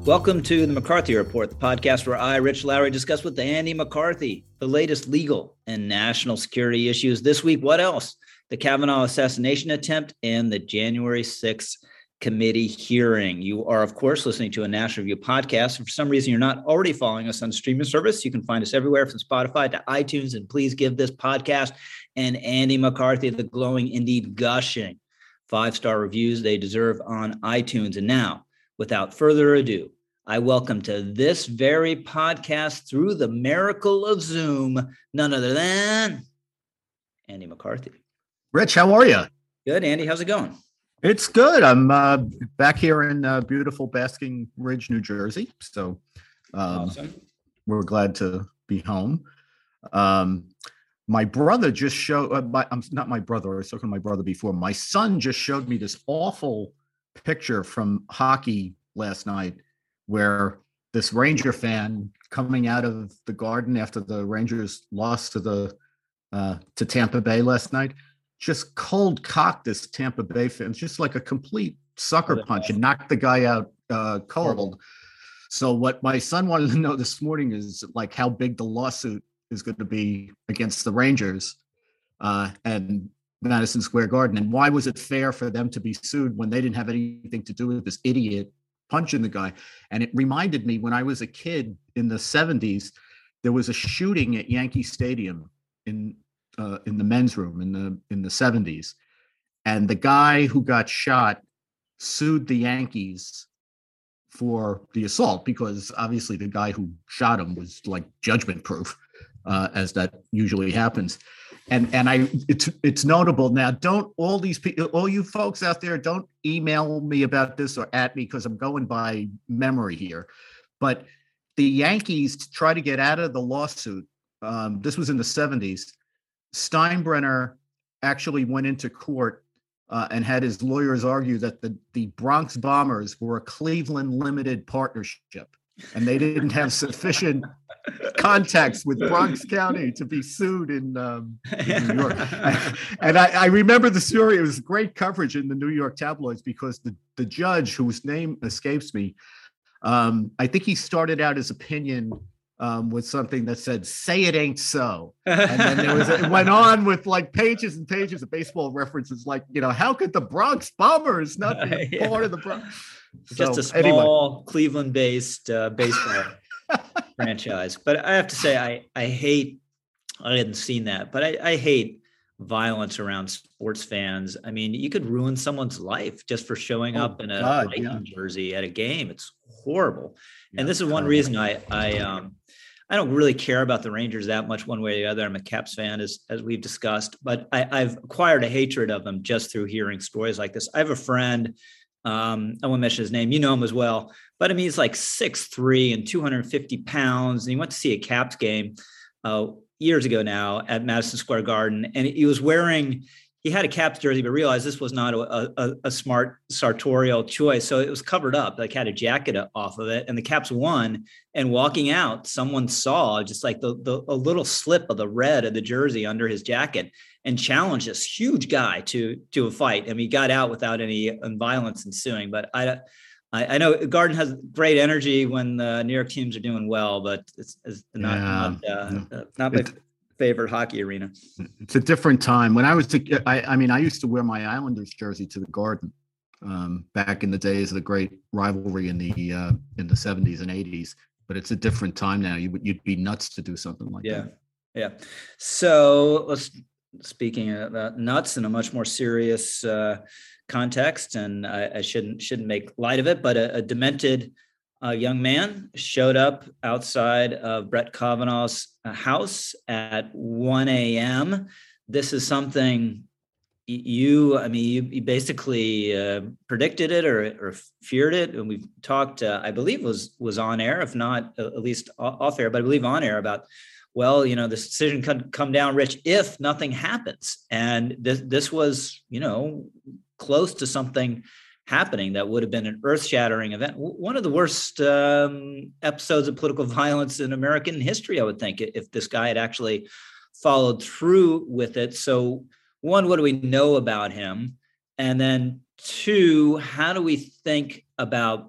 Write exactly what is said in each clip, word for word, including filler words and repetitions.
Welcome to the McCarthy Report, the podcast where I, Rich Lowry, discuss with Andy McCarthy the latest legal and national security issues. This week, what else? The Kavanaugh assassination attempt and the January sixth committee hearing. You are, of course, listening to a National Review podcast. If for some reason you're not already following us on streaming service, you can find us everywhere from Spotify to iTunes. And please give this podcast and Andy McCarthy the glowing, indeed gushing five-star reviews they deserve on iTunes. And now, without further ado, I welcome to this very podcast through the miracle of Zoom, none other than Andy McCarthy. Rich, how are you? Good, Andy. How's it going? It's good. I'm uh, back here in uh, beautiful Basking Ridge, New Jersey. So um, awesome. We're glad to be home. Um, my brother just showed, uh, my, I'm not my brother, I was talking to my brother before. My son just showed me this awful picture from hockey last night, where this Ranger fan coming out of the Garden after the Rangers lost to the uh, to Tampa Bay last night, just cold cocked this Tampa Bay fan, just like a complete sucker punch, and knocked the guy out uh, cold. So what my son wanted to know this morning is like how big the lawsuit is going to be against the Rangers uh, and Madison Square Garden, and why was it fair for them to be sued when they didn't have anything to do with this idiot punching the guy. And it reminded me when I was a kid in the seventies, there was a shooting at Yankee Stadium in uh, in the men's room in the in the seventies, and the guy who got shot sued the Yankees for the assault because obviously the guy who shot him was like judgment proof, uh, as that usually happens. And and I it's it's notable now. Don't all these people, all you folks out there, don't email me about this or at me because I'm going by memory here. But the Yankees, to try to get out of the lawsuit, um, this was in the seventies. Steinbrenner actually went into court uh, and had his lawyers argue that the the Bronx Bombers were a Cleveland limited partnership, and they didn't have sufficient contacts with Bronx County to be sued in, um, in New York. And I, I remember the story. It was great coverage in the New York tabloids because the, the judge, whose name escapes me, um, I think he started out his opinion um, with something that said, "Say it ain't so." And then there was, it went on with like pages and pages of baseball references, like, you know, how could the Bronx Bombers not be yeah. part of the Bronx? Just so, a small anyway. Cleveland-based uh, baseball franchise. But I have to say, I, I hate, I hadn't seen that, but I, I hate violence around sports fans. I mean, you could ruin someone's life just for showing oh, up in a God, Viking yeah. jersey at a game. It's horrible. Yeah, and this is one horrible. reason I, I, um, I don't really care about the Rangers that much one way or the other. I'm a Caps fan, as, as we've discussed, but I, I've acquired a hatred of them just through hearing stories like this. I have a friend, Um, I won't mention his name. You know him as well. But I mean, he's like six three and two hundred fifty pounds. And he went to see a Caps game uh, years ago now at Madison Square Garden. And he was wearing, he had a Caps jersey, but realized this was not a, a, a smart sartorial choice. So it was covered up, like had a jacket off of it. And the Caps won. And walking out, someone saw just like the, the a little slip of the red of the jersey under his jacket, and challenged this huge guy to to a fight. I mean, he got out without any violence ensuing. But I, I, I know Garden has great energy when the New York teams are doing well, but it's, it's not yeah. not, uh, not my favorite hockey arena. It's a different time. When I was, a, I, I mean, I used to wear my Islanders jersey to the Garden um, back in the days of the great rivalry in the uh, in the seventies and eighties. But it's a different time now. You would you'd be nuts to do something like yeah. that. Yeah. So let's. Speaking of uh, nuts in a much more serious uh, context, and I, I shouldn't shouldn't make light of it, but a, a demented uh, young man showed up outside of Brett Kavanaugh's house at one a.m. This is something you, I mean, you, you basically uh, predicted it or, or feared it, and we've talked, uh, I believe, was was on air, if not uh, at least off air, but I believe on air about. Well, you know, this decision could come down, Rich, if nothing happens. And this this was, you know, close to something happening that would have been an earth-shattering event. One of the worst um, episodes of political violence in American history, I would think, if this guy had actually followed through with it. So, one, what do we know about him? And then two, how do we think about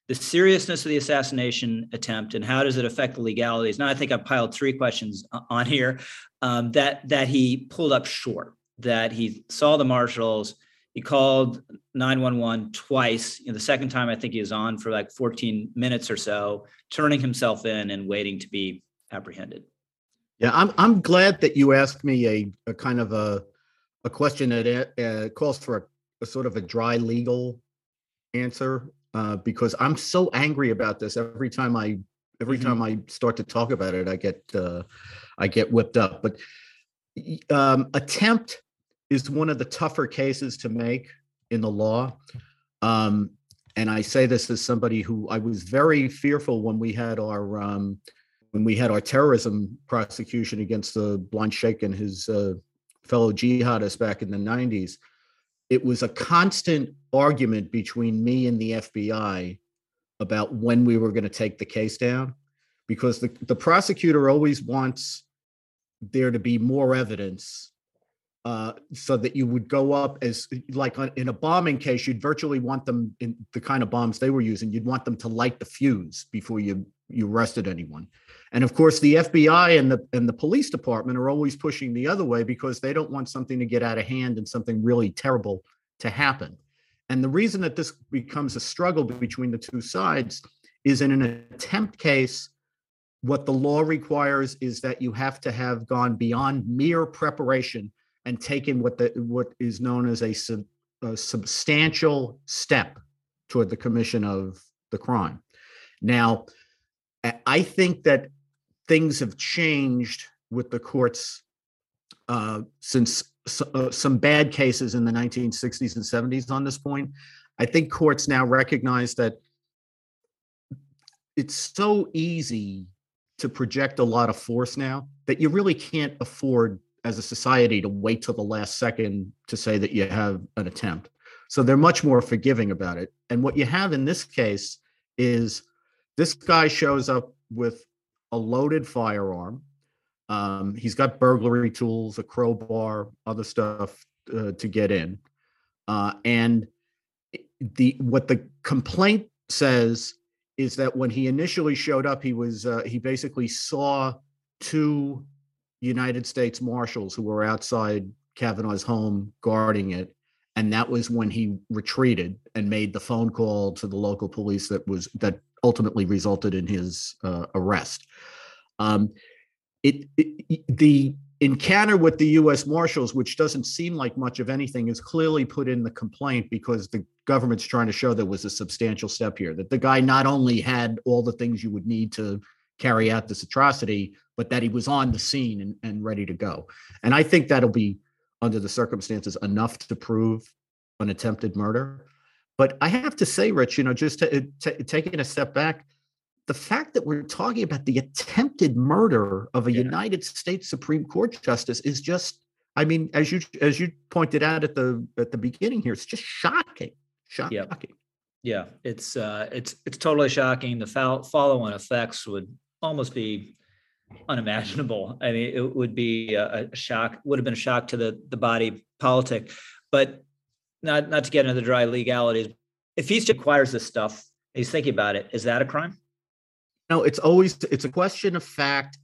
the seriousness of the assassination attempt, and how does it affect the legalities? Now, I think I've piled three questions on here. Um, that that he pulled up short, that he saw the marshals, he called nine one one twice. You know, the second time, I think he was on for like fourteen minutes or so, turning himself in and waiting to be apprehended. Yeah, I'm I'm glad that you asked me a, a kind of a a question that uh, calls for a, a sort of a dry legal answer, uh, because I'm so angry about this. Every time I every mm-hmm. time I start to talk about it, I get uh, I get whipped up. But um, attempt is one of the tougher cases to make in the law. Um, and I say this as somebody who I was very fearful when we had our um, when we had our terrorism prosecution against the blind sheikh and his uh, fellow jihadists back in the nineties. It was a constant argument between me and the F B I about when we were going to take the case down, because the, the prosecutor always wants there to be more evidence, uh, so that you would go up as, like in a bombing case, you'd virtually want them, in the kind of bombs they were using, you'd want them to light the fuse before you, you arrested anyone. And of course, the F B I and the and the police department are always pushing the other way because they don't want something to get out of hand and something really terrible to happen. And the reason that this becomes a struggle between the two sides is, in an attempt case, what the law requires is that you have to have gone beyond mere preparation and taken what the what is known as a, sub, a substantial step toward the commission of the crime. Now, I think that things have changed with the courts uh, since uh, some bad cases in the nineteen sixties and seventies on this point. I think courts now recognize that it's so easy to project a lot of force now that you really can't afford as a society to wait till the last second to say that you have an attempt. So they're much more forgiving about it. And what you have in this case is this guy shows up with a loaded firearm. Um, he's got burglary tools, a crowbar, other stuff uh, to get in. Uh, and the what the complaint says is that when he initially showed up, he was uh, he basically saw two United States Marshals who were outside Kavanaugh's home guarding it. And that was when he retreated and made the phone call to the local police that was that ultimately resulted in his uh, arrest. Um, it, it the encounter with the U S Marshals, which doesn't seem like much of anything, is clearly put in the complaint because the government's trying to show there was a substantial step here, that the guy not only had all the things you would need to carry out this atrocity, but that he was on the scene and, and ready to go. And I think that'll be, under the circumstances, enough to prove an attempted murder. But I have to say, Rich, you know, just to, to, taking a step back, the fact that we're talking about the attempted murder of a yeah. United States Supreme Court justice is just, I mean, as you as you pointed out at the at the beginning here, it's just shocking, shocking. Yeah, yeah. It's uh, it's it's totally shocking. The follow-on effects would almost be unimaginable. I mean, it would be a, a shock. Would have been a shock to the the body politic, but not not to get into the dry legalities. If he acquires this stuff, he's thinking about it. Is that a crime? No, it's always it's a question of fact.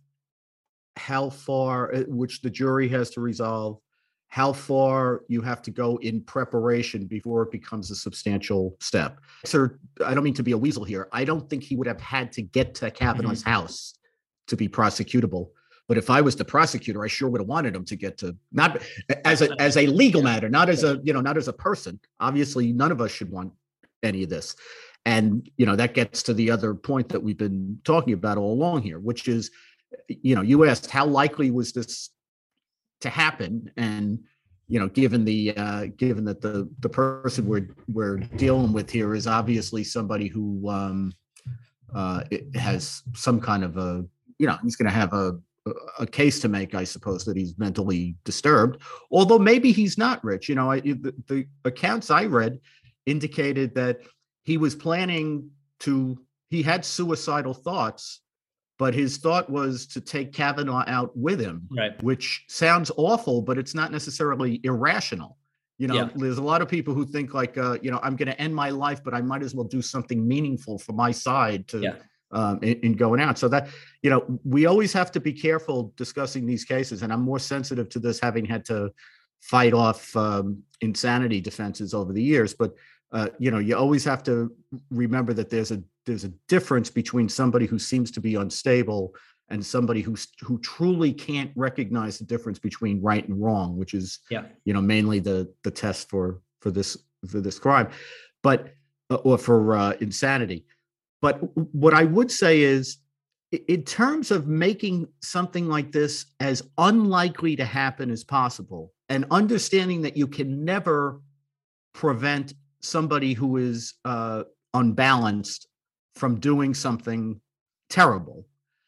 How far, which the jury has to resolve, how far you have to go in preparation before it becomes a substantial step. Sir, I don't mean to be a weasel here. I don't think he would have had to get to Kavanaugh's mm-hmm. house to be prosecutable. But if I was the prosecutor, I sure would have wanted him to get to, not as a as a legal matter, not as a, you know, not as a person. Obviously, none of us should want any of this. And, you know, that gets to the other point that we've been talking about all along here, which is, you know, you asked how likely was this to happen, and you know, given the uh, given that the the person we're we're dealing with here is obviously somebody who um, uh, has some kind of a, you know, he's going to have a a case to make, I suppose, that he's mentally disturbed. Although maybe he's not, Rich. You know, I, the, the accounts I read indicated that he was planning to. He had suicidal thoughts. But his thought was to take Kavanaugh out with him, right. Which sounds awful, but it's not necessarily irrational. You know, Yeah. there's a lot of people who think like, uh, you know, I'm going to end my life, but I might as well do something meaningful for my side to Yeah. um, in, in going out. So that, you know, we always have to be careful discussing these cases. And I'm more sensitive to this, having had to fight off um, insanity defenses over the years. But, uh, you know, you always have to remember that there's a there's a difference between somebody who seems to be unstable and somebody who who truly can't recognize the difference between right and wrong, which is, Yeah. you know, mainly the the test for for this for this crime, but uh, or for uh, insanity. But what I would say is, in terms of making something like this as unlikely to happen as possible, and understanding that you can never prevent somebody who is uh, unbalanced from doing something terrible,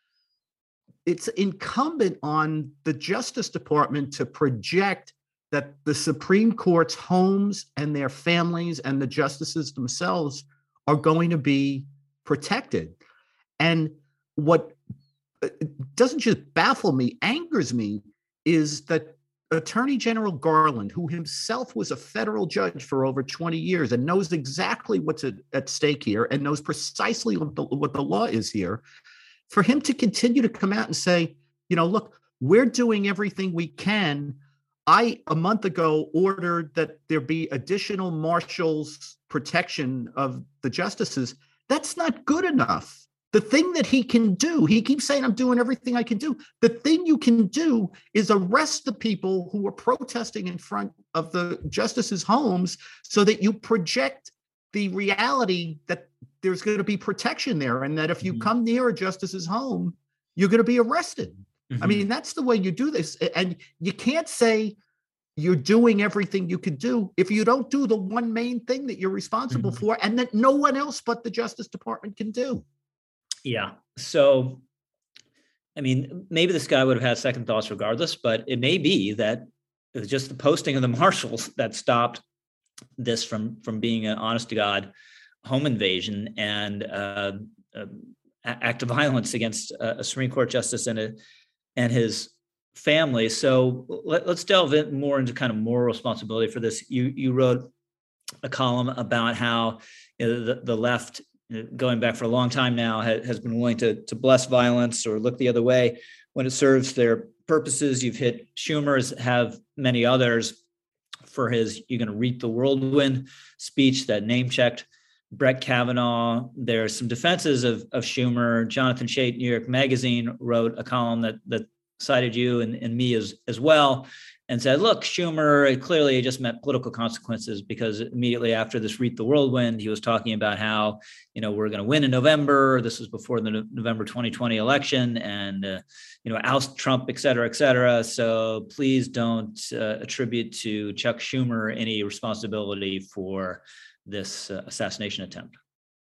it's incumbent on the Justice Department to project that the Supreme Court's homes and their families and the justices themselves are going to be protected. And what doesn't just baffle me, angers me, is that Attorney General Garland, who himself was a federal judge for over twenty years and knows exactly what's at, at stake here and knows precisely what the, what the law is here, for him to continue to come out and say, you know, look, we're doing everything we can. I, a month ago, ordered that there be additional marshals protection of the justices. That's not good enough. The thing that he can do, he keeps saying, I'm doing everything I can do. The thing you can do is arrest the people who are protesting in front of the justices' homes so that you project the reality that there's going to be protection there, and that if you mm-hmm. come near a justice's home, you're going to be arrested. Mm-hmm. I mean, that's the way you do this. And you can't say you're doing everything you can do if you don't do the one main thing that you're responsible mm-hmm. for, and that no one else but the Justice Department can do. Yeah. So, I mean, maybe this guy would have had second thoughts regardless, but it may be that it was just the posting of the marshals that stopped this from, from being an honest to God home invasion and uh, uh, act of violence against a Supreme Court justice and a, and his family. So let, let's delve in more into kind of moral responsibility for this. You you wrote a column about how you know, the, the left, going back for a long time now, has, has been willing to, to bless violence or look the other way when it serves their purposes. You've hit Schumer, as have many others, for his "you're going to reap the whirlwind" speech that name-checked Brett Kavanaugh. There are some defenses of, of Schumer. Jonathan Chait, New York Magazine, wrote a column that that cited you and, and me as, as well, and said, look, Schumer clearly just meant political consequences, because immediately after this reap the whirlwind, he was talking about how, you know, we're going to win in November. This was before the November twenty twenty election, and, uh, you know, oust Trump, et cetera, et cetera. So please don't uh, attribute to Chuck Schumer any responsibility for this uh, assassination attempt.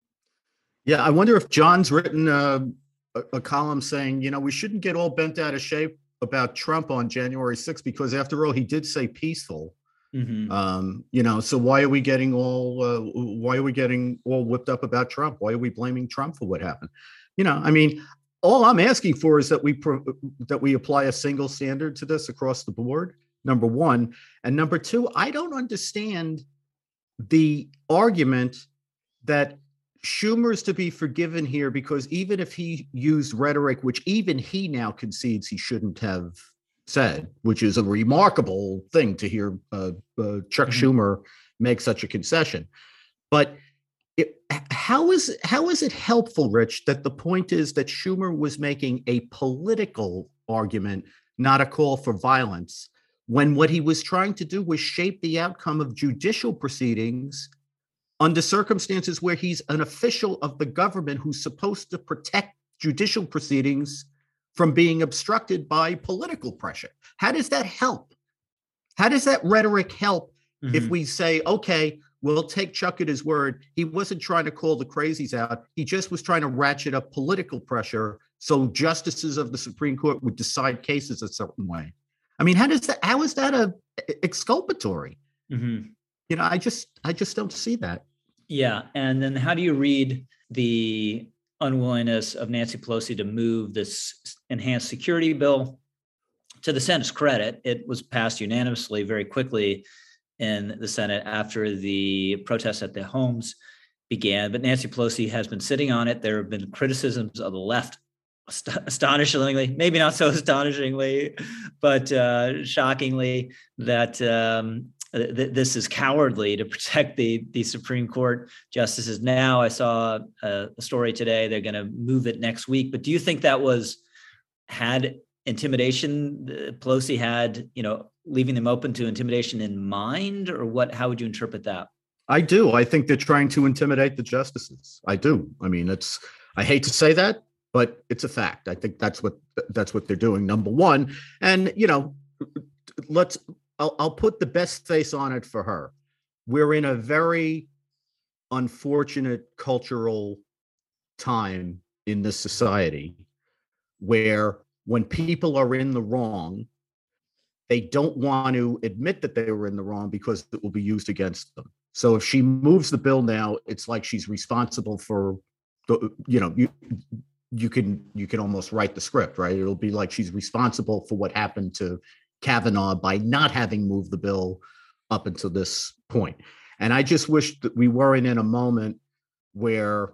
Yeah, I wonder if John's written uh, a, a column saying, you know, we shouldn't get all bent out of shape about Trump on January sixth, because after all, he did say peaceful. Mm-hmm. Um, you know, so why are we getting all uh, why are we getting all whipped up about Trump? Why are we blaming Trump for what happened? You know, I mean, all I'm asking for is that we pro- that we apply a single standard to this across the board. Number one, and number two, I don't understand the argument that Schumer's to be forgiven here, because even if he used rhetoric, which even he now concedes he shouldn't have said, which is a remarkable thing to hear uh, uh, Chuck mm-hmm. Schumer make such a concession. But it, how is how is it helpful, Rich, that the point is that Schumer was making a political argument, not a call for violence, when what he was trying to do was shape the outcome of judicial proceedings under circumstances where he's an official of the government who's supposed to protect judicial proceedings from being obstructed by political pressure? How does that help? How does that rhetoric help mm-hmm. if we say, okay, we'll take Chuck at his word. He wasn't trying to call the crazies out. He just was trying to ratchet up political pressure so justices of the Supreme Court would decide cases a certain way. I mean, how does that, how is that a exculpatory? Mm-hmm. You know, I just, I just don't see that. Yeah. And then how do you read the unwillingness of Nancy Pelosi to move this enhanced security bill? To the Senate's credit, it was passed unanimously very quickly in the Senate after the protests at the homes began, but Nancy Pelosi has been sitting on it. There have been criticisms of the left, astonishingly, maybe not so astonishingly, but uh, shockingly, that um, th- this is cowardly to protect the, the Supreme Court justices. Now, I saw a, a story today, they're going to move it next week. But do you think that was, had intimidation, Pelosi had, you know, leaving them open to intimidation in mind, or what, how would you interpret that? I do. I think they're trying to intimidate the justices. I do. I mean, it's, I hate to say that, but it's a fact. I think that's what, that's what they're doing, number one. And, you know, let's, I'll, I'll put the best face on it for her. We're in a very unfortunate cultural time in this society where when people are in the wrong, they don't want to admit that they were in the wrong because it will be used against them. So if she moves the bill now, it's like she's responsible for the, you know, you, you can, you can almost write the script, right? It'll be like she's responsible for what happened to Kavanaugh by not having moved the bill up until this point. And I just wish that we weren't in a moment where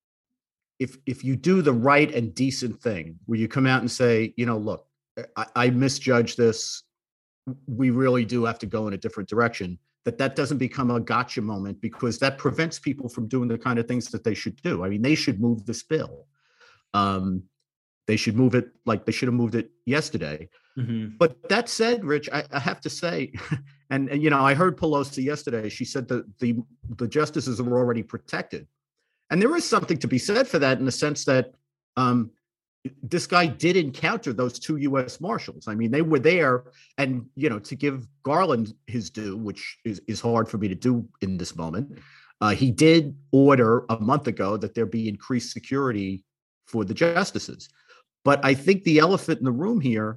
if, if you do the right and decent thing, where you come out and say, you know, look, I, I misjudged this. We really do have to go in a different direction, that that doesn't become a gotcha moment, because that prevents people from doing the kind of things that they should do. I mean, they should move this bill. Um, they should move it like they should have moved it yesterday. Mm-hmm. But that said, Rich, I, I have to say, and, and, you know, I heard Pelosi yesterday, she said that the, the justices are already protected. And there is something to be said for that, in the sense that um, this guy did encounter those two U S Marshals. I mean, they were there, and, you know, to give Garland his due, which is, is hard for me to do in this moment, uh, he did order a month ago that there be increased security for the justices. But I think the elephant in the room here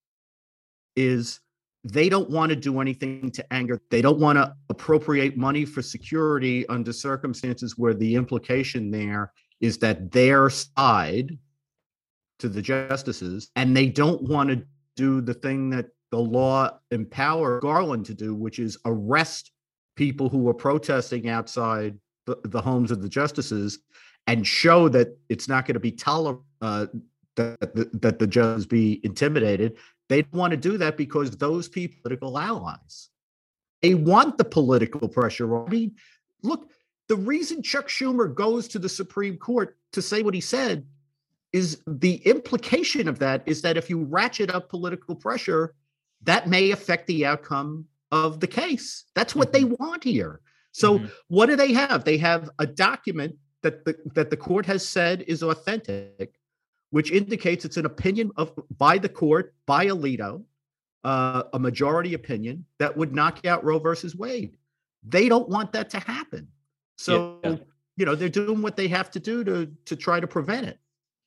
is they don't want to do anything to anger. They don't want to appropriate money for security under circumstances where the implication there is that their side to the justices, and they don't want to do the thing that the law empower Garland to do, which is arrest people who are protesting outside the, the homes of the justices and show that it's not going to be tolerated, uh, that, that the judges be intimidated. They don't want to do that because those people are political allies. They want the political pressure. I mean, look, the reason Chuck Schumer goes to the Supreme Court to say what he said is the implication of that is that if you ratchet up political pressure, that may affect the outcome of the case. That's what mm-hmm. they want here. So mm-hmm. what do they have? They have a document that the, that the court has said is authentic, which indicates it's an opinion of by the court, by Alito, uh, a majority opinion that would knock out Roe versus Wade. They don't want that to happen. So, yeah. you know, they're doing what they have to do to, to try to prevent it.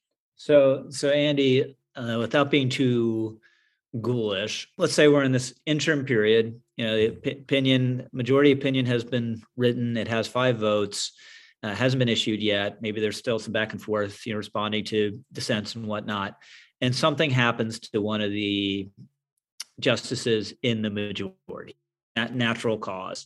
So, so Andy, uh, without being too ghoulish, let's say we're in this interim period. You know, the op- opinion, majority opinion has been written. It has five votes. Uh, hasn't been issued yet. Maybe there's still some back and forth, you know, responding to dissents and whatnot. And something happens to one of the justices in the majority, that natural cause.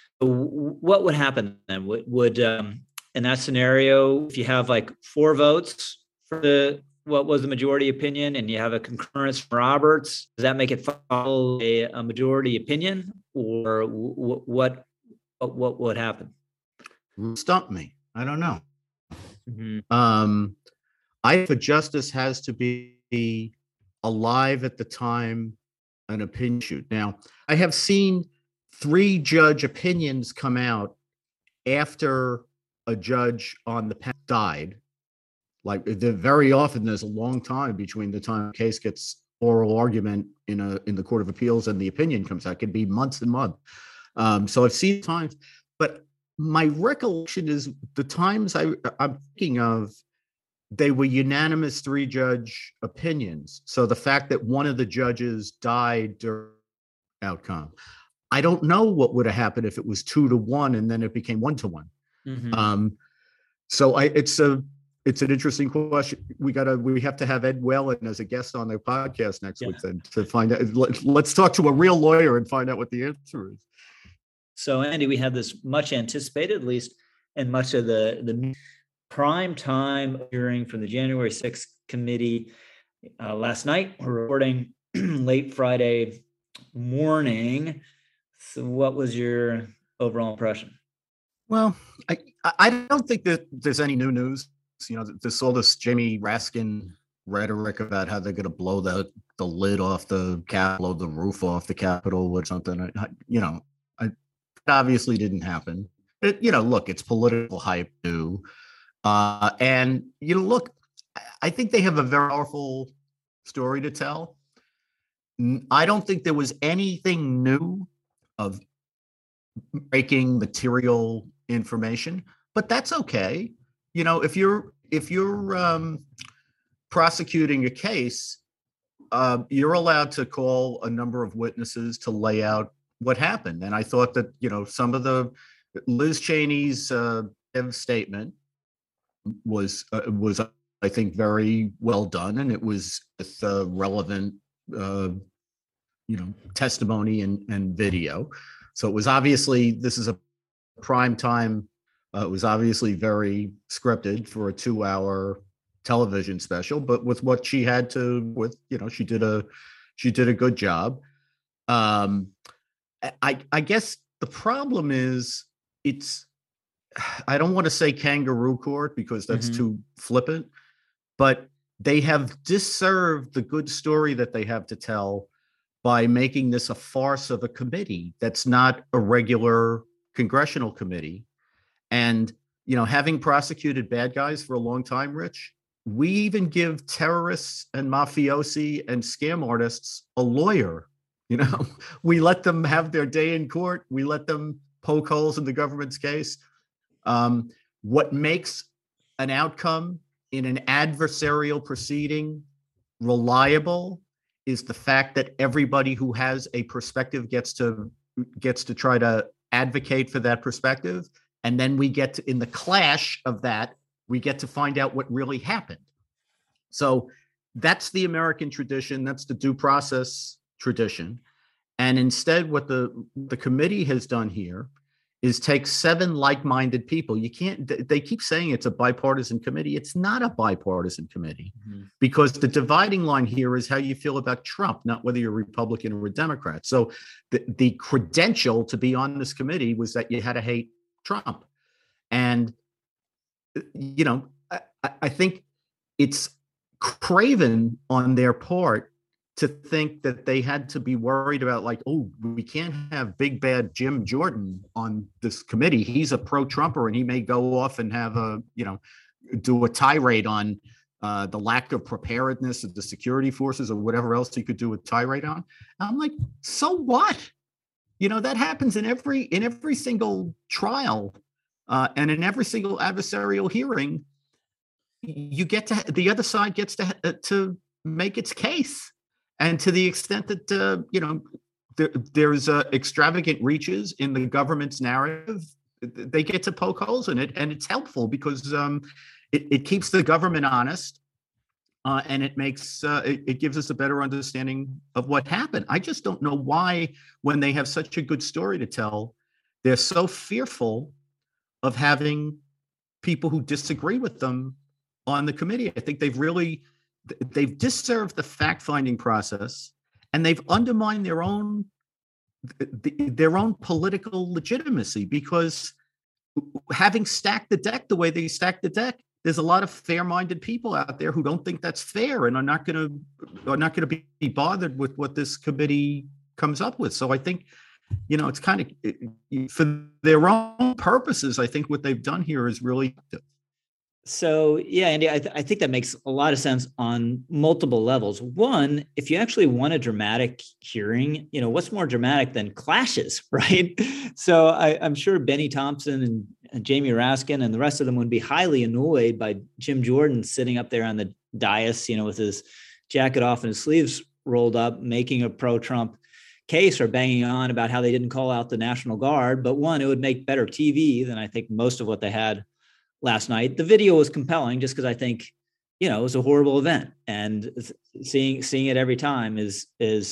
What would happen then? Would, would um, in that scenario, if you have like four votes for the what was the majority opinion, and you have a concurrence from Roberts, does that make it follow a, a majority opinion, or w- w- what? What what would happen? Stump me. I don't know. Mm-hmm. Um, I think a justice has to be alive at the time an opinion shoot. Now, I have seen three judge opinions come out after a judge on the panel died. Like, very often there's a long time between the time a case gets oral argument in a in the Court of Appeals and the opinion comes out. It can be months and months. Um, so I've seen times, but my recollection is the times I, I'm thinking of, they were unanimous three judge opinions. So the fact that one of the judges died during outcome, I don't know what would have happened if it was two to one and then it became one to one. Mm-hmm. Um, so I, it's a, it's an interesting question. We gotta, we have to have Ed Whalen as a guest on their podcast next yeah. week then to find out. Let, let's talk to a real lawyer and find out what the answer is. So, Andy, we had this much anticipated, at least, and much of the, the prime time hearing from the January sixth committee uh, last night. We're recording late Friday morning. So what was your overall impression? Well, I, I don't think that there's any new news. You know, there's all this Jamie Raskin rhetoric about how they're going to blow the, the lid off the Capitol, the roof off the Capitol or something. I, you know, I, it obviously didn't happen. It, you know, look, it's political hype too. Uh, and, you know, look, I think they have a very powerful story to tell. I don't think there was anything new of breaking material information, but that's okay. You know, if you're if you're um, prosecuting a case, uh, you're allowed to call a number of witnesses to lay out what happened. And I thought that, you know, some of the Liz Cheney's uh, statement was uh, was I think very well done, and it was with uh, relevant uh, you know testimony and, and video. So it was obviously, this is a prime time. Uh, it was obviously very scripted for a two hour television special, but with what she had to, with, you know, she did a, she did a good job. Um, I, I guess the problem is it's, I don't want to say kangaroo court because that's mm-hmm. too flippant, but they have disserved the good story that they have to tell by making this a farce of a committee that's not a regular congressional committee. And, you know, having prosecuted bad guys for a long time, Rich, we even give terrorists and mafiosi and scam artists a lawyer. You know, we let them have their day in court. We let them poke holes in the government's case. Um, what makes an outcome in an adversarial proceeding reliable is the fact that everybody who has a perspective gets to gets to try to advocate for that perspective. And then we get to, in the clash of that, we get to find out what really happened. So that's the American tradition. That's the due process tradition. And instead, what the, the committee has done here is take seven like-minded people. You can't, they keep saying it's a bipartisan committee. It's not a bipartisan committee mm-hmm. because the dividing line here is how you feel about Trump, not whether you're a Republican or a Democrat. So the, the credential to be on this committee was that you had to hate Trump. And, you know, I, I think it's craven on their part to think that they had to be worried about, like, oh, we can't have big bad Jim Jordan on this committee. He's a pro-Trumper and he may go off and have a, you know, do a tirade on uh, the lack of preparedness of the security forces or whatever else he could do a tirade on. And I'm like, so what? You know, that happens in every in every single trial uh, and in every single adversarial hearing. You get to, the other side gets to uh, to make its case. And to the extent that, uh, you know, there, there's uh, extravagant reaches in the government's narrative, they get to poke holes in it. And it's helpful because um, it, it keeps the government honest uh, and it makes uh, it, it gives us a better understanding of what happened. I just don't know why, when they have such a good story to tell, they're so fearful of having people who disagree with them on the committee. I think they've really... They've disserved the fact-finding process, and they've undermined their own their own political legitimacy, because having stacked the deck the way they stacked the deck, there's a lot of fair-minded people out there who don't think that's fair and are not going to are not going to be bothered with what this committee comes up with. So I think, you know, it's kind of for their own purposes. I think what they've done here is really. So, yeah, Andy, I, th- I think that makes a lot of sense on multiple levels. One, if you actually want a dramatic hearing, you know, what's more dramatic than clashes, right? So I, I'm sure Benny Thompson and, and Jamie Raskin and the rest of them would be highly annoyed by Jim Jordan sitting up there on the dais, you know, with his jacket off and his sleeves rolled up, making a pro-Trump case or banging on about how they didn't call out the National Guard. But one, it would make better T V than I think most of what they had last night. The video was compelling just because I think, you know, it was a horrible event, and seeing seeing it every time is is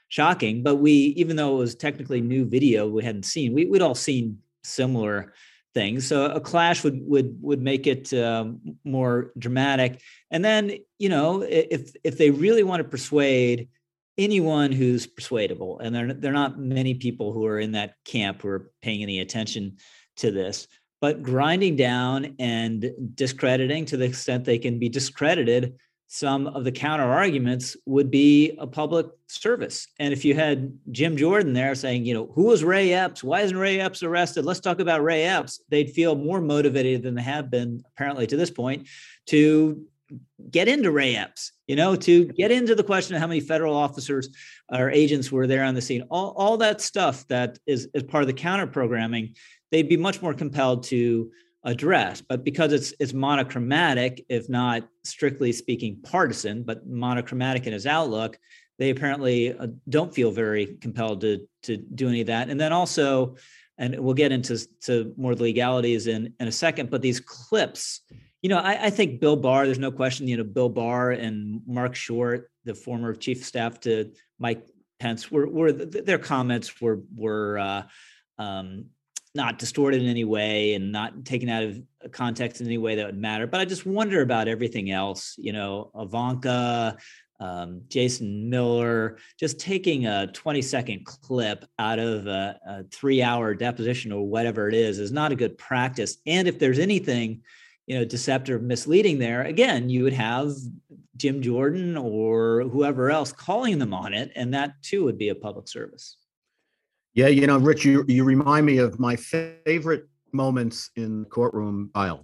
shocking. But we, even though it was technically new video we hadn't seen, we, we'd all seen similar things. So a clash would would would make it um, more dramatic. And then, you know, if if they really want to persuade anyone who's persuadable, and there there are not many people who are in that camp who are paying any attention to this, but grinding down and discrediting to the extent they can be discredited some of the counter arguments would be a public service. And if you had Jim Jordan there saying, you know, who was Ray Epps? Why isn't Ray Epps arrested? Let's talk about Ray Epps. They'd feel more motivated than they have been apparently to this point to get into Ray Epps, you know, to get into the question of how many federal officers or agents were there on the scene. All, all that stuff that is, is part of the counter programming, they'd be much more compelled to address. But because it's it's monochromatic, if not strictly speaking partisan, but monochromatic in his outlook, they apparently uh, don't feel very compelled to to do any of that. And then also, and we'll get into to more legalities in, in a second, but these clips, you know, I, I think Bill Barr, there's no question, you know, Bill Barr and Mark Short, the former chief of staff to Mike Pence, were, were their comments were, were uh, um, not distorted in any way and not taken out of context in any way that would matter. But I just wonder about everything else, you know, Ivanka, um, Jason Miller, just taking a twenty second clip out of a, a three hour deposition or whatever it is, is not a good practice. And if there's anything, you know, deceptive, misleading there, again, you would have Jim Jordan or whoever else calling them on it. And that too would be a public service. Yeah, you know, Rich, you, you remind me of my favorite moments in the courtroom aisle,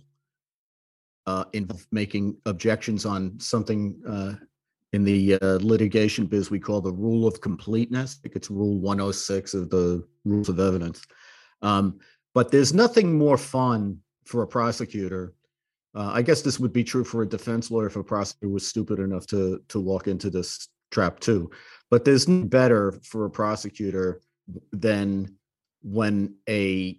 uh, in making objections on something uh, in the uh, litigation biz we call the rule of completeness. I think it's rule one oh six of the rules of evidence. Um, but there's nothing more fun for a prosecutor. Uh, I guess this would be true for a defense lawyer if a prosecutor was stupid enough to, to walk into this trap too. But there's nothing better for a prosecutor than when a,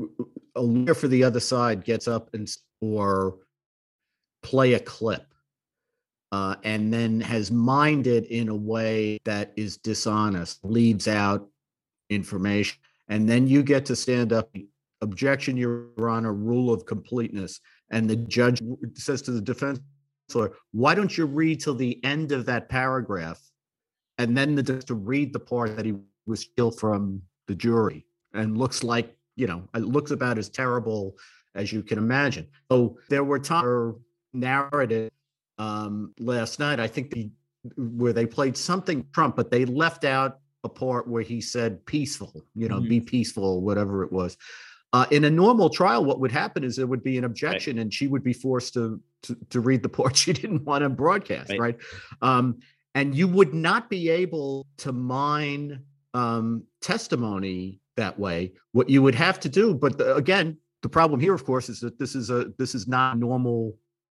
a lawyer for the other side gets up and or play a clip uh, and then has mined it in a way that is dishonest, leaves out information, and then you get to stand up, objection, Your Honor, rule of completeness, and the judge says to the defense lawyer, why don't you read till the end of that paragraph, and then the to read the part that he was still from the jury, and looks like, you know, it looks about as terrible as you can imagine. So there were times narrative um, last night, I think, the, where they played something Trump, but they left out a part where he said peaceful, you know, mm-hmm. be peaceful, whatever it was. Uh, in a normal trial, what would happen is there would be an objection, right, and she would be forced to, to, to read the part she didn't want to broadcast, right? right? Um, and you would not be able to mine um, testimony that way. What you would have to do, but the, again, the problem here, of course, is that this is a this is not normal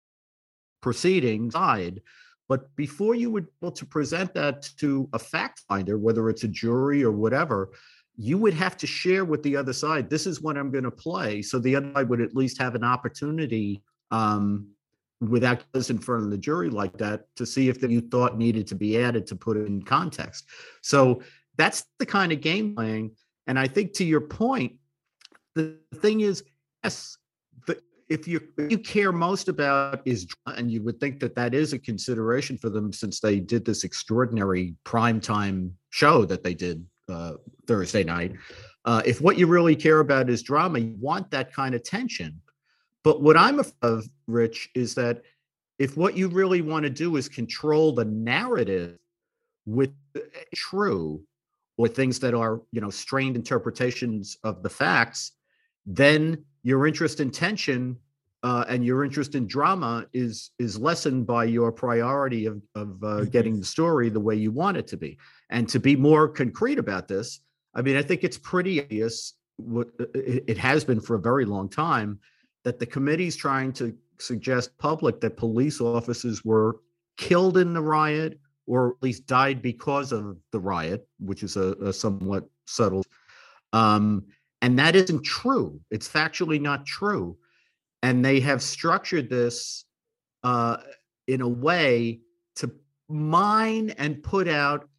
proceeding side. But before you would be able to present that to a fact finder, whether it's a jury or whatever, you would have to share with the other side, this is what I'm going to play. So the other side would at least have an opportunity um, without us in front of the jury like that to see if that you thought needed to be added to put it in context. So that's the kind of game playing. And I think to your point, the thing is, yes, the, if you if you care most about is, and you would think that that is a consideration for them since they did this extraordinary primetime show that they did uh, Thursday night. Uh, if what you really care about is drama, you want that kind of tension. But what I'm afraid of, Rich, is that if what you really want to do is control the narrative with true or things that are, you know, strained interpretations of the facts, then your interest in tension uh, and your interest in drama is is lessened by your priority of, of uh, mm-hmm. getting the story the way you want it to be. And to be more concrete about this, I mean, I think it's pretty obvious, what it has been for a very long time, that the committee's trying to suggest public that police officers were killed in the riot, or at least died because of the riot, which is a, a somewhat subtle. Um, and that isn't true. It's factually not true. And they have structured this uh, in a way to mine and put out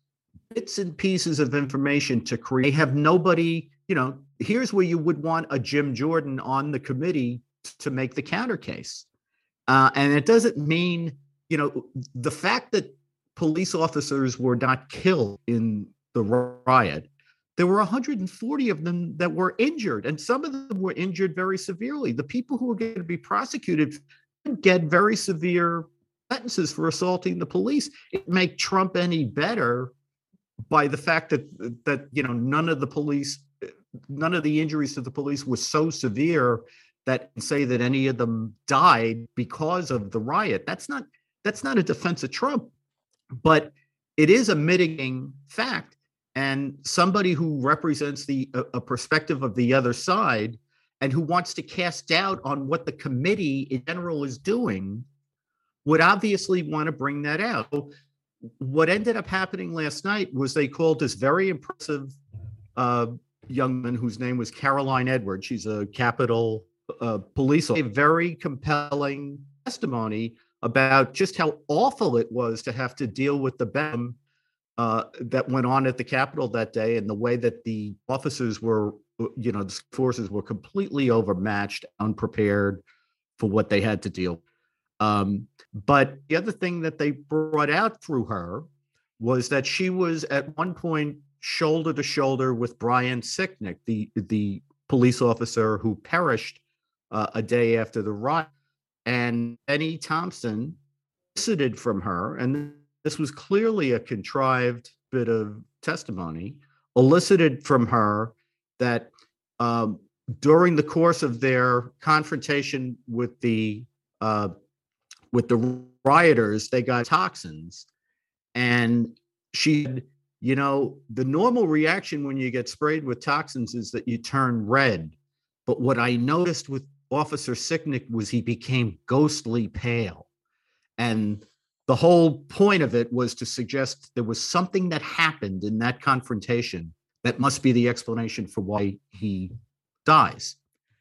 bits and pieces of information to create. They have nobody, you know, here's where you would want a Jim Jordan on the committee to make the counter case. Uh, and it doesn't mean, you know, the fact that police officers were not killed in the riot, there were one hundred forty of them that were injured, and some of them were injured very severely. The people who were going to be prosecuted get very severe sentences for assaulting the police. It make Trump any better by the fact that that you know none of the police, none of the injuries to the police was so severe that say that any of them died because of the riot. That's not that's not a defense of Trump, but it is a mitigating fact. And somebody who represents the a, a perspective of the other side and who wants to cast doubt on what the committee in general is doing would obviously want to bring that out. So what ended up happening last night was they called this very impressive uh, young woman whose name was Caroline Edwards. She's a Capitol uh, police officer. A very compelling testimony about just how awful it was to have to deal with the bedlam uh, that went on at the Capitol that day, and the way that the officers were, you know, the forces were completely overmatched, unprepared for what they had to deal with. Um, but the other thing that they brought out through her was that she was at one point shoulder to shoulder with Brian Sicknick, the the police officer who perished uh, a day after the riot. And Benny Thompson elicited from her, and this was clearly a contrived bit of testimony, elicited from her that um, during the course of their confrontation with the uh, with the rioters, they got toxins. And she said, you know, the normal reaction when you get sprayed with toxins is that you turn red. But what I noticed with Officer Sicknick was he became ghostly pale. And the whole point of it was to suggest there was something that happened in that confrontation that must be the explanation for why he dies.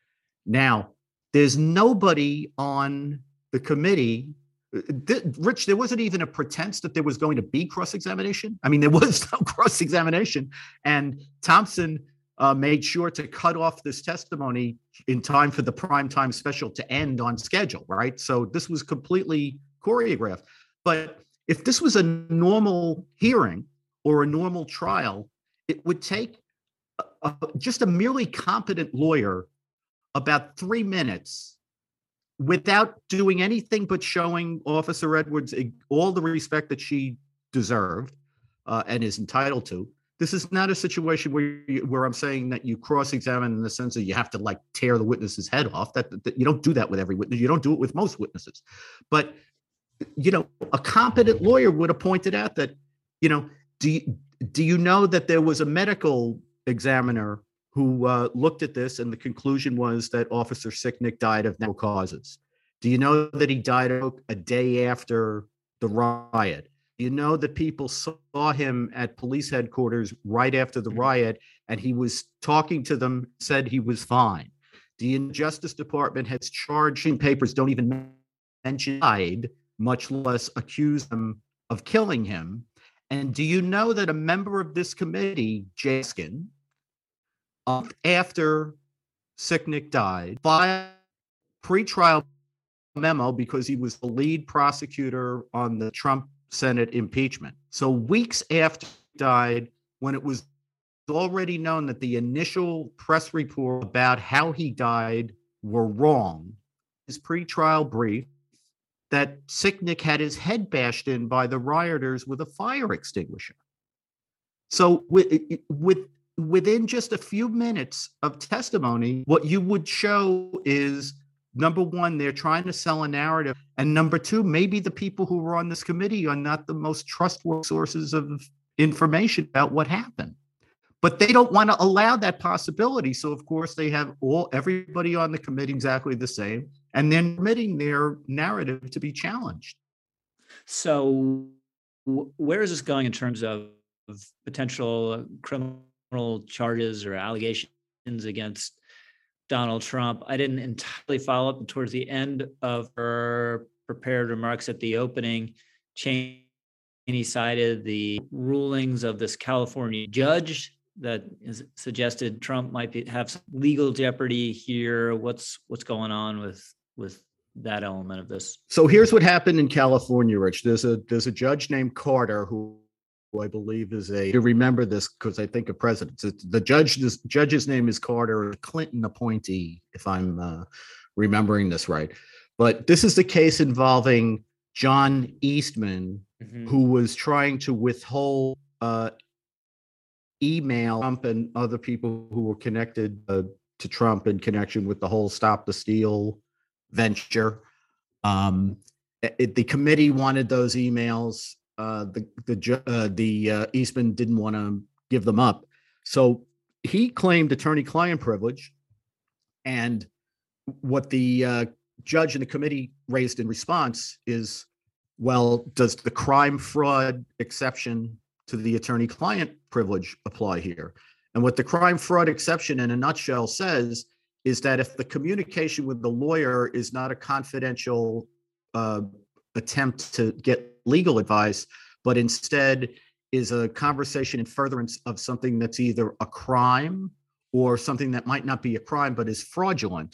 Now, there's nobody on the committee. Th- Rich, there wasn't even a pretense that there was going to be cross-examination. I mean, there was no cross-examination. And Thompson uh, made sure to cut off this testimony in time for the primetime special to end on schedule, right? So this was completely choreographed. But if this was a normal hearing or a normal trial, it would take a, a, just a merely competent lawyer about three minutes without doing anything but showing Officer Edwards all the respect that she deserved uh, and is entitled to. This is not a situation where you, where I'm saying that you cross-examine in the sense that you have to like tear the witness's head off. That, that you don't do that with every witness. You don't do it with most witnesses. But you know, a competent lawyer would have pointed out that, you know, do you, do you know that there was a medical examiner who uh, looked at this, and the conclusion was that Officer Sicknick died of natural causes? Do you know that he died a day after the riot? Do you know that people saw him at police headquarters right after the riot, and he was talking to them, said he was fine? Do you know the Justice Department has charged in papers, don't even mention died, much less accuse them of killing him? And do you know that a member of this committee, Jaskin, Uh, after Sicknick died, filed a pretrial memo because he was the lead prosecutor on the Trump Senate impeachment? So weeks after he died, when it was already known that the initial press report about how he died were wrong, his pretrial brief that Sicknick had his head bashed in by the rioters with a fire extinguisher. So with, with within just a few minutes of testimony, what you would show is, number one, they're trying to sell a narrative. And number two, maybe the people who were on this committee are not the most trustworthy sources of information about what happened. But they don't want to allow that possibility. So, of course, they have all everybody on the committee exactly the same, and then permitting their narrative to be challenged. So where is this going in terms of potential criminal charges or allegations against Donald Trump? I didn't entirely follow up towards the end of her prepared remarks at the opening. Change He cited the rulings of this California judge that is suggested Trump might be, have some legal jeopardy here. What's what's going on with with that element of this? So here's what happened in California, Rich. There's a there's a judge named Carter who, who I believe is a. You remember this because I think of presidents. It's, the judge this judge's name is Carter, a Clinton appointee, if I'm uh, remembering this right. But this is the case involving John Eastman, mm-hmm. who was trying to withhold uh, email Trump and other people who were connected uh, to Trump in connection with the whole Stop the Steal venture. Um, it, the committee wanted those emails. Uh, the the uh, the uh, Eastman didn't want to give them up, so he claimed attorney-client privilege. And what the uh, judge and the committee raised in response is, well, does the crime fraud exception to the attorney-client privilege apply here? And what the crime fraud exception in a nutshell says is that if the communication with the lawyer is not a confidential uh, attempt to get legal advice, but instead is a conversation in furtherance of something that's either a crime or something that might not be a crime but is fraudulent,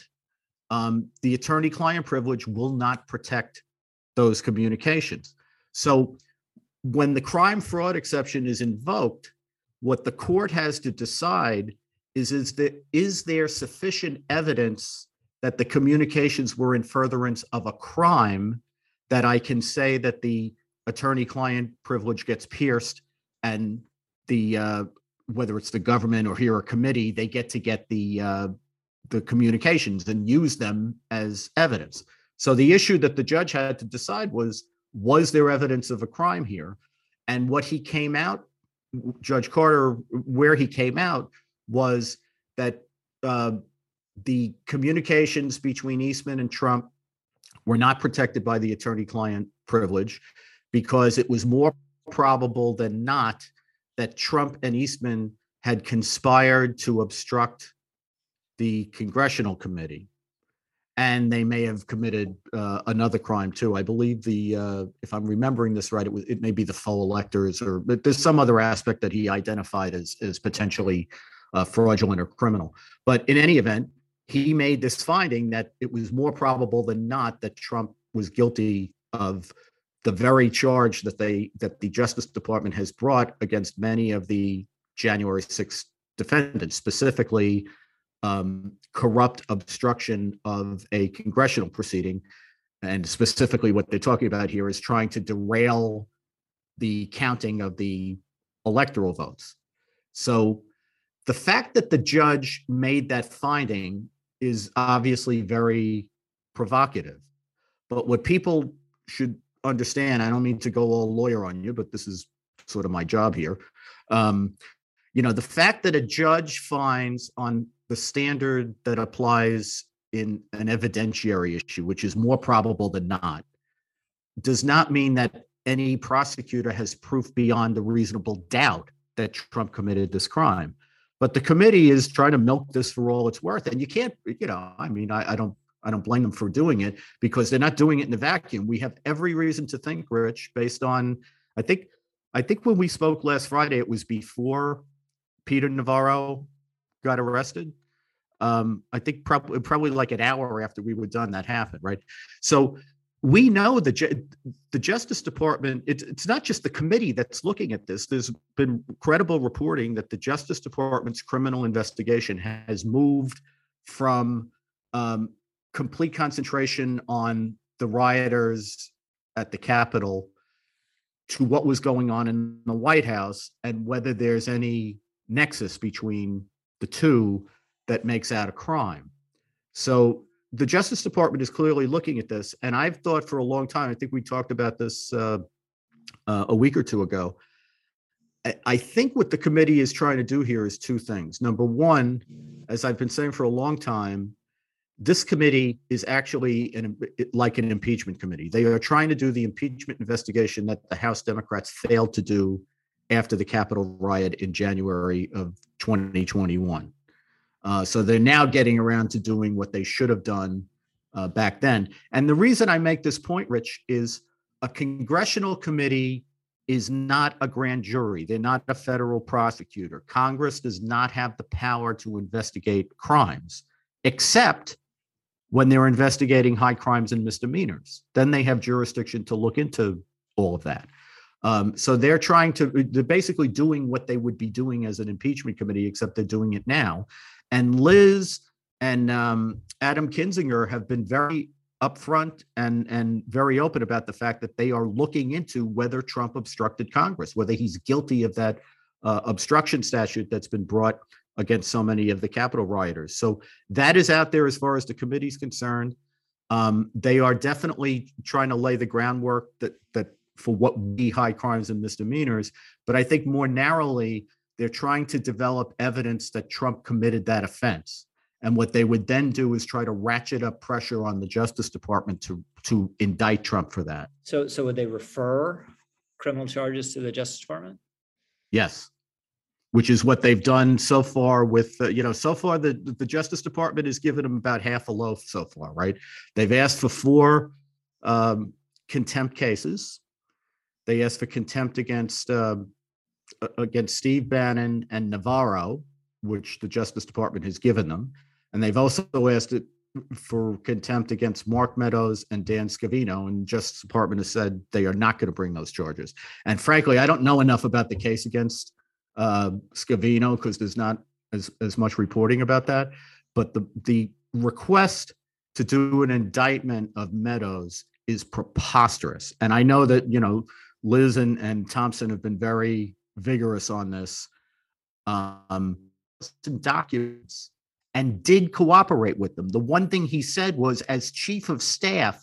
um, the attorney-client privilege will not protect those communications. So when the crime fraud exception is invoked, what the court has to decide is, is, that, is there sufficient evidence that the communications were in furtherance of a crime that I can say that the attorney-client privilege gets pierced, and the uh, whether it's the government or here a committee, they get to get the uh, the communications and use them as evidence. So the issue that the judge had to decide was, was there evidence of a crime here? And what he came out, Judge Carter, where he came out was that uh, the communications between Eastman and Trump were not protected by the attorney-client privilege because it was more probable than not that Trump and Eastman had conspired to obstruct the congressional committee. And they may have committed uh, another crime too. I believe the, uh, if I'm remembering this right, it was it may be the faux electors, or but there's some other aspect that he identified as as potentially uh, fraudulent or criminal. But in any event, he made this finding that it was more probable than not that Trump was guilty of the very charge that they that the Justice Department has brought against many of the January sixth defendants, specifically Um, corrupt obstruction of a congressional proceeding. And specifically what they're talking about here is trying to derail the counting of the electoral votes. So the fact that the judge made that finding is obviously very provocative. But what people should understand, I don't mean to go all lawyer on you, but this is sort of my job here. Um, you know, the fact that a judge finds on the standard that applies in an evidentiary issue, which is more probable than not, does not mean that any prosecutor has proof beyond a reasonable doubt that Trump committed this crime. But the committee is trying to milk this for all it's worth. And you can't, you know, I mean, I, I don't I don't blame them for doing it because they're not doing it in a vacuum. We have every reason to think, Rich, based on, I think, I think when we spoke last Friday, it was before Peter Navarro got arrested. Um, I think probably probably like an hour after we were done, that happened, right? So we know the the Justice Department. It's it's not just the committee that's looking at this. There's been credible reporting that the Justice Department's criminal investigation has moved from um, complete concentration on the rioters at the Capitol to what was going on in the White House and whether there's any nexus between the two that makes out a crime. So the Justice Department is clearly looking at this. And I've thought for a long time, I think we talked about this uh, uh, a week or two ago. I, I think what the committee is trying to do here is two things. Number one, as I've been saying for a long time, this committee is actually an, like an impeachment committee. They are trying to do the impeachment investigation that the House Democrats failed to do after the Capitol riot in January of twenty twenty-one. Uh, so they're now getting around to doing what they should have done uh, back then. And the reason I make this point, Rich, is a congressional committee is not a grand jury. They're not a federal prosecutor. Congress does not have the power to investigate crimes, except when they're investigating high crimes and misdemeanors. Then they have jurisdiction to look into all of that. Um, so they're trying to, they're basically doing what they would be doing as an impeachment committee, except they're doing it now. And Liz and um, Adam Kinzinger have been very upfront and, and very open about the fact that they are looking into whether Trump obstructed Congress, whether he's guilty of that uh, obstruction statute that's been brought against so many of the Capitol rioters. So that is out there as far as the committee's concerned. Um, they are definitely trying to lay the groundwork that that for what would be high crimes and misdemeanors. But I think more narrowly, they're trying to develop evidence that Trump committed that offense. And what they would then do is try to ratchet up pressure on the Justice Department to to indict Trump for that. So, so would they refer criminal charges to the Justice Department? Yes, which is what they've done so far with, uh, you know, so far the, the Justice Department has given them about half a loaf so far, right? They've asked for four um, contempt cases. They asked for contempt against uh, against Steve Bannon and Navarro, which the Justice Department has given them. And they've also asked it for contempt against Mark Meadows and Dan Scavino, and Justice Department has said they are not going to bring those charges. And frankly, I don't know enough about the case against uh, Scavino because there's not as, as much reporting about that. But the, the request to do an indictment of Meadows is preposterous. And I know that, you know, Liz and, and Thompson have been very vigorous on this. Um, documents and did cooperate with them. The one thing he said was, as chief of staff,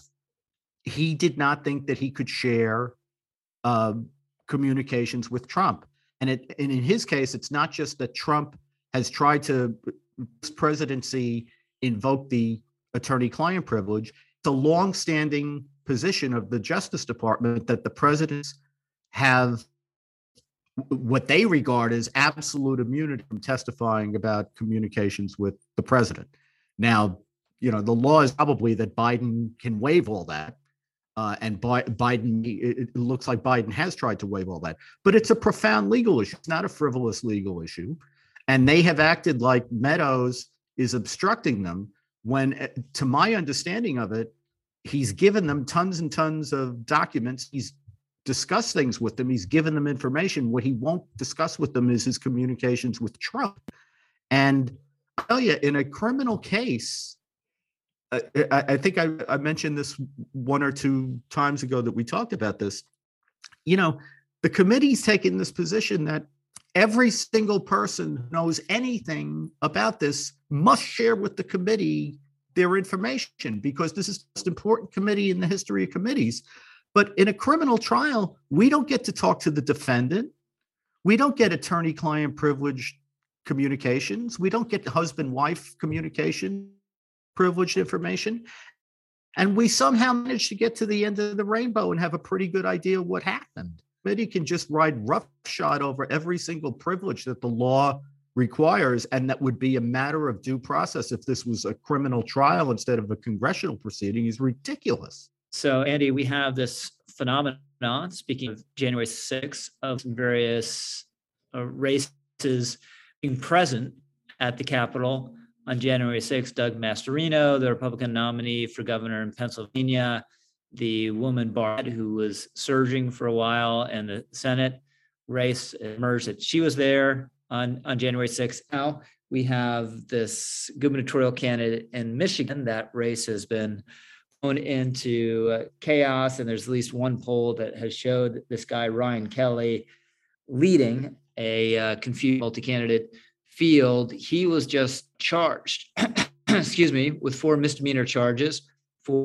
he did not think that he could share uh, communications with Trump. And, it, and in his case, it's not just that Trump has tried to, his presidency, invoke the attorney-client privilege. It's a longstanding position of the Justice Department that the presidents have what they regard as absolute immunity from testifying about communications with the president. Now, you know, the law is probably that Biden can waive all that. Uh, and Bi- Biden, it looks like Biden has tried to waive all that. But it's a profound legal issue. It's not a frivolous legal issue. And they have acted like Meadows is obstructing them when, to my understanding of it, he's given them tons and tons of documents. He's discussed things with them. He's given them information. What he won't discuss with them is his communications with Trump. And I tell you, in a criminal case, I, I think I, I mentioned this one or two times ago that we talked about this. You know, the committee's taken this position that every single person who knows anything about this must share with the committee their information, because this is the most important committee in the history of committees. But in a criminal trial, we don't get to talk to the defendant. We don't get attorney-client privileged communications. We don't get husband-wife communication privileged information. And we somehow managed to get to the end of the rainbow and have a pretty good idea of what happened. The committee can just ride roughshod over every single privilege that the law requires, and that would be a matter of due process if this was a criminal trial instead of a congressional proceeding is ridiculous. So, Andy, we have this phenomenon, speaking of January sixth, of some various uh, races being present at the Capitol on January sixth. Doug Mastriano, the Republican nominee for governor in Pennsylvania, the woman Barrett, who was surging for a while, and the Senate race emerged that she was there on, on January sixth. Now we have this gubernatorial candidate in Michigan. That race has been into uh, chaos, and there's at least one poll that has showed this guy Ryan Kelly leading a uh, confused multi-candidate field. He was just charged, excuse me, with four misdemeanor charges for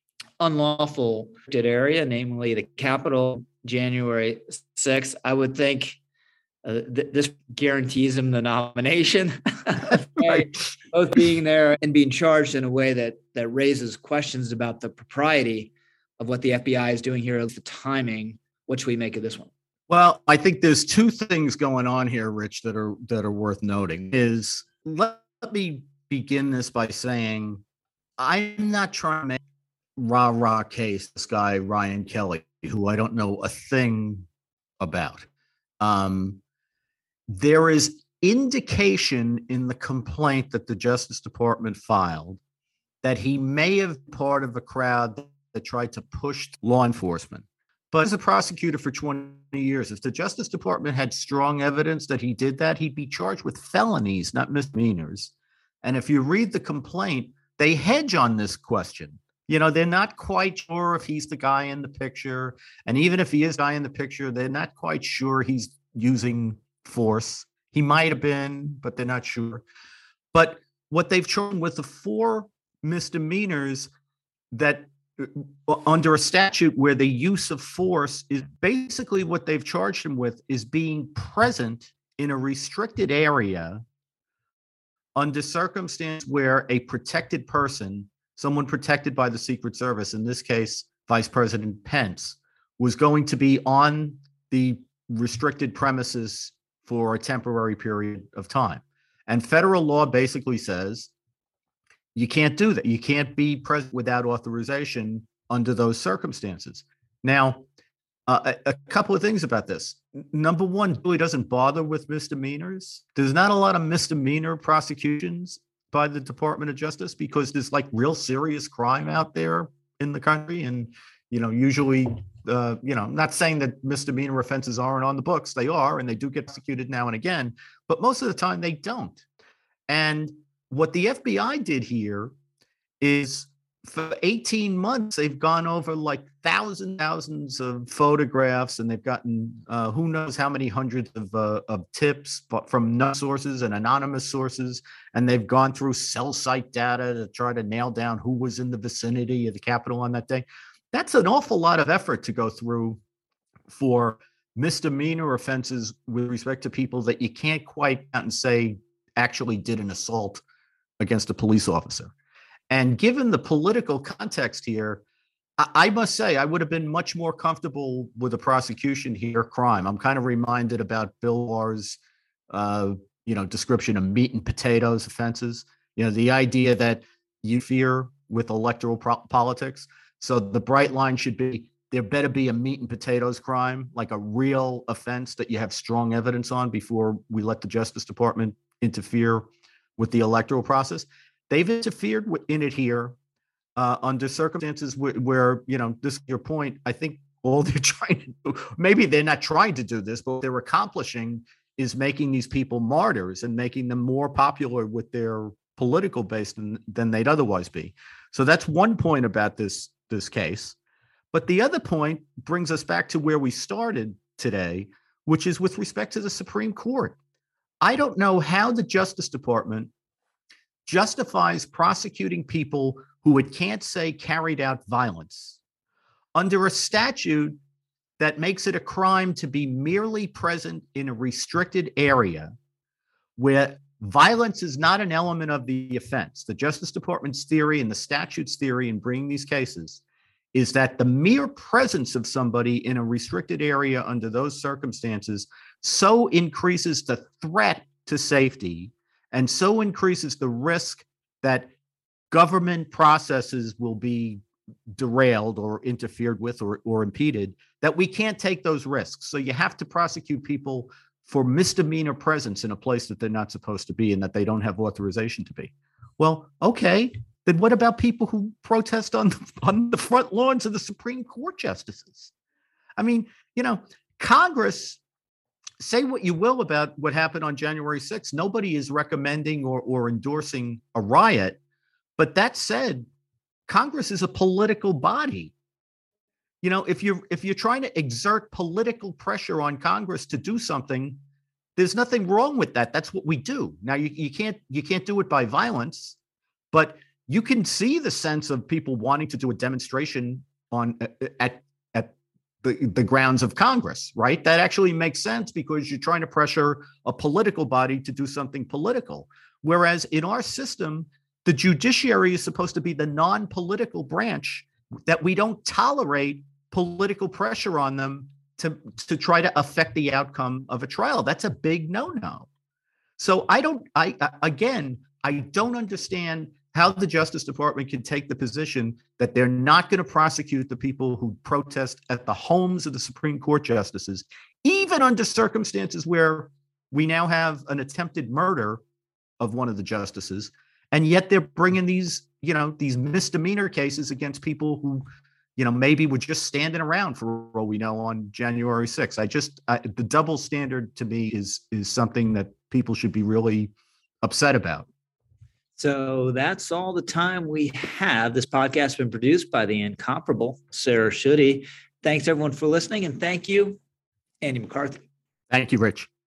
unlawful area, namely the Capitol, January sixth. I would think uh, th- this guarantees him the nomination. Right. Both being there and being charged in a way that that raises questions about the propriety of what the F B I is doing here, the timing. What should we make of this one? Well, I think there's two things going on here, Rich, that are that are worth noting. Is let, let me begin this by saying I'm not trying to make rah rah case this guy Ryan Kelly, who I don't know a thing about. Um, there is indication in the complaint that the Justice Department filed that he may have been part of a crowd that tried to push law enforcement. But as a prosecutor for twenty years, if the Justice Department had strong evidence that he did that, he'd be charged with felonies, not misdemeanors. And if you read the complaint, they hedge on this question. You know, they're not quite sure if he's the guy in the picture. And even if he is the guy in the picture, they're not quite sure he's using force. He might have been, but they're not sure. But what they've shown with the four misdemeanors that under a statute where the use of force is basically what they've charged him with is being present in a restricted area under circumstance where a protected person, someone protected by the Secret Service, in this case, Vice President Pence, was going to be on the restricted premises for a temporary period of time. And federal law basically says you can't do that. You can't be present without authorization under those circumstances. Now, uh, a, a couple of things about this. Number one, it really doesn't bother with misdemeanors. There's not a lot of misdemeanor prosecutions by the Department of Justice because there's like real serious crime out there in the country. And, you know, usually, uh, you know, I'm not saying that misdemeanor offenses aren't on the books. They are, and they do get prosecuted now and again, but most of the time they don't. And what the F B I did here is for eighteen months, they've gone over like thousands, thousands of photographs, and they've gotten uh, who knows how many hundreds of, uh, of tips from known sources and anonymous sources. And they've gone through cell site data to try to nail down who was in the vicinity of the Capitol on that day. That's an awful lot of effort to go through for misdemeanor offenses with respect to people that you can't quite out and say actually did an assault against a police officer. And given the political context here, I, I must say I would have been much more comfortable with a prosecution here, crime. I'm kind of reminded about Bill Barr's, uh, you know, description of meat and potatoes offenses. You know, the idea that you fear with electoral pro- politics. So the bright line should be there better be a meat and potatoes crime, like a real offense that you have strong evidence on before we let the Justice Department interfere with the electoral process. They've interfered in it here uh, under circumstances where, where, you know, this is your point. I think all they're trying to do, maybe they're not trying to do this, but what they're accomplishing is making these people martyrs and making them more popular with their political base than, than they'd otherwise be. So that's one point about this, this case. But the other point brings us back to where we started today, which is with respect to the Supreme Court. I don't know how the Justice Department justifies prosecuting people who it can't say carried out violence under a statute that makes it a crime to be merely present in a restricted area where violence is not an element of the offense. The Justice Department's theory and the statute's theory in bringing these cases is that the mere presence of somebody in a restricted area under those circumstances so increases the threat to safety and so increases the risk that government processes will be derailed or interfered with or, or impeded, that we can't take those risks. So you have to prosecute people for misdemeanor presence in a place that they're not supposed to be and that they don't have authorization to be. Well, okay, then what about people who protest on the, on the front lawns of the Supreme Court justices? I mean, you know, Congress, say what you will about what happened on January sixth. Nobody is recommending or, or endorsing a riot. But that said, Congress is a political body. You know, if you're if you're trying to exert political pressure on Congress to do something, there's nothing wrong with that. That's what we do. Now, you, you can't you can't do it by violence, but you can see the sense of people wanting to do a demonstration on at at the, the grounds of Congress, right? That actually makes sense because you're trying to pressure a political body to do something political. Whereas in our system, the judiciary is supposed to be the non-political branch that we don't tolerate political pressure on them to, to try to affect the outcome of a trial. That's a big no-no. So I don't, I, again, I don't understand how the Justice Department can take the position that they're not going to prosecute the people who protest at the homes of the Supreme Court justices, even under circumstances where we now have an attempted murder of one of the justices, and yet they're bringing these, you know, these misdemeanor cases against people who, you know, maybe were just standing around for all we know on January sixth. I just, I, the double standard to me is is something that people should be really upset about. So that's all the time we have. This podcast has been produced by the incomparable Sarah Schutte. Thanks everyone for listening, and thank you, Andy McCarthy. Thank you, Rich.